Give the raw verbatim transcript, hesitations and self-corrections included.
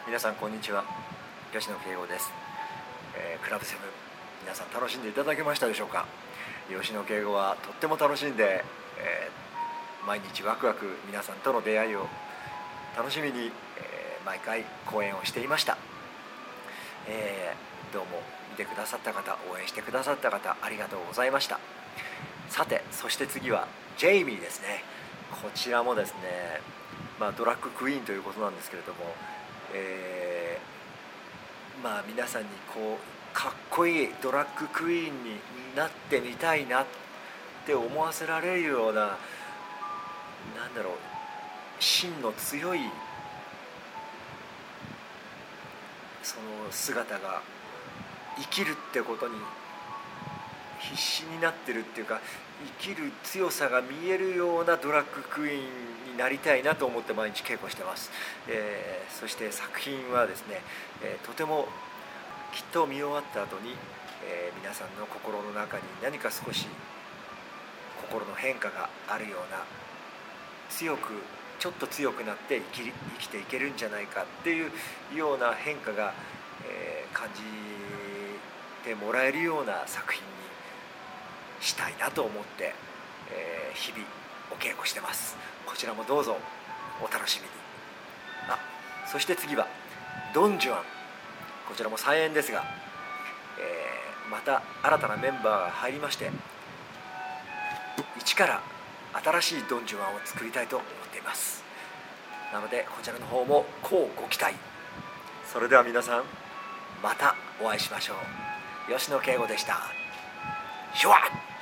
皆さんこんにちは、吉野圭吾です。えー、クラブセブン、皆さん楽しんでいただけましたでしょうか。吉野圭吾はとっても楽しんで、えー、毎日ワクワク皆さんとの出会いを楽しみに、えー、毎回講演をしていました。えー、どうも見てくださった方、応援してくださった方、ありがとうございました。さて、そして次はジェイミーですね。こちらもですね、まあ、ドラッグクイーンということなんですけれども、えー、まあ皆さんにこうかっこいいドラッグクイーンになってみたいなって思わせられるような、なんだろう、芯の強いその姿が生きるってことに必死になってるっていうか、生きる強さが見えるようなドラッグクイーンになりたいなと思って毎日稽古してます。えー、そして作品はですね、えー、とてもきっと見終わった後に、えー、皆さんの心の中に何か少し心の変化があるような、強くちょっと強くなって生き、生きていけるんじゃないかっていうような変化が、えー、感じてもらえるような作品にしたいなと思って、えー、日々お稽古してます。こちらもどうぞお楽しみに。あ、そして次はドン・ジュアン、こちらも再演ですが、えー、また新たなメンバーが入りまして、一から新しいドン・ジュアンを作りたいと思っています。なのでこちらの方もこうご期待。それでは皆さん、またお会いしましょう。吉野圭吾でした。シュワッ。